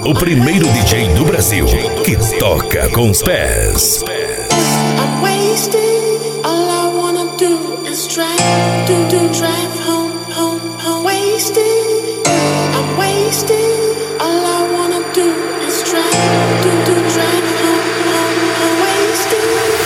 o primeiro DJ do Brasil que toca com os pés. I'm wasted, all I wanna do is drive home, wasted. I'm wasted, all I wanna do is drive home, wasted.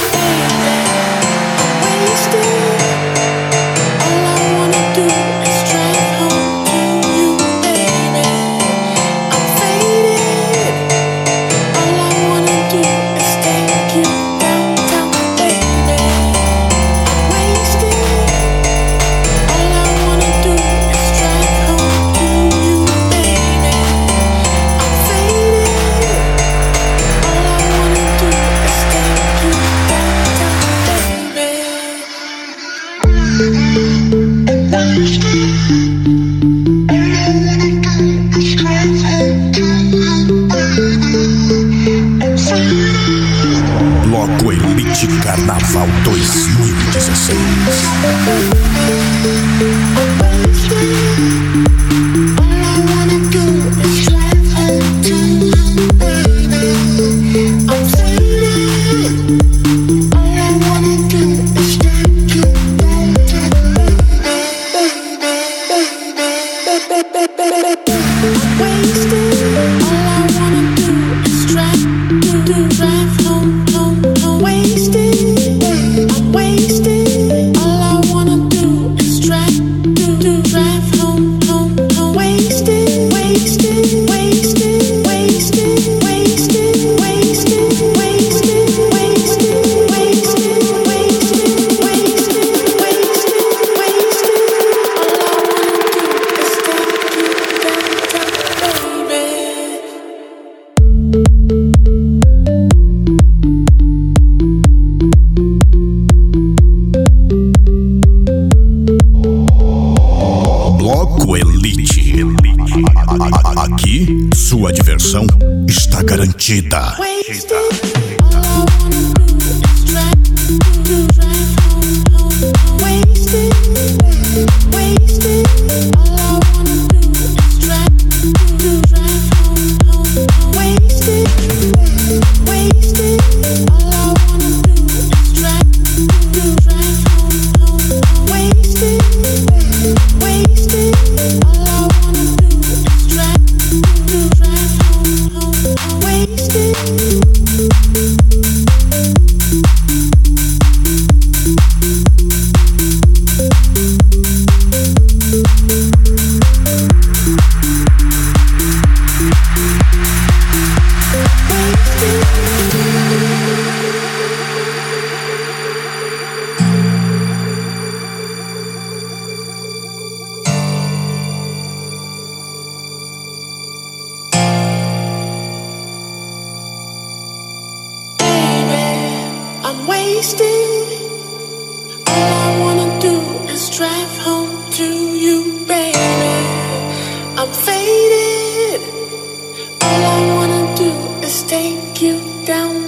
I'm wasted, all I wanna do is drive home to you, baby. I'm faded, all I wanna do is take you downtown, baby. I'm wasted, all I wanna do is drive home to you, baby. I'm faded, all I wanna do is take you downtown, baby. Bloco Elite Carnaval 2016. Bloco Elite. Aqui, sua diversão está garantida. I'm wasted. All I wanna do is drive home to you, baby. I'm faded. All I wanna do is take you down.